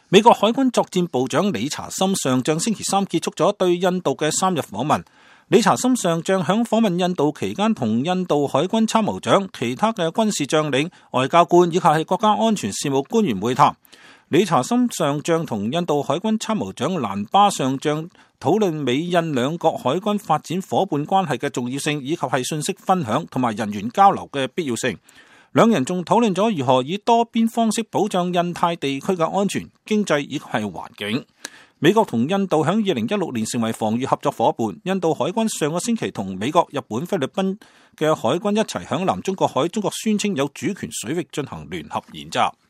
美國海軍作戰部長理查森上將星期三結束咗對印度嘅3日訪問。理查森上將響訪問印度期間同印度海軍參謀長、其他嘅軍事將領、外交官以及係國家安全事務官員會談。理查森上將同印度海軍參謀長蘭巴上將討論美印兩國海軍發展夥伴關係嘅重要性，以及係信息分享同埋人員交流嘅必要性。兩人仲討論咗如何以多邊方式保障印太地區嘅安全、經濟以及係環境。美國同印度響2016年成為防禦合作夥伴。印度海軍上個星期同美國、日本、菲律賓嘅海軍一齊響南中國海中國宣稱有主權水域進行聯合演習。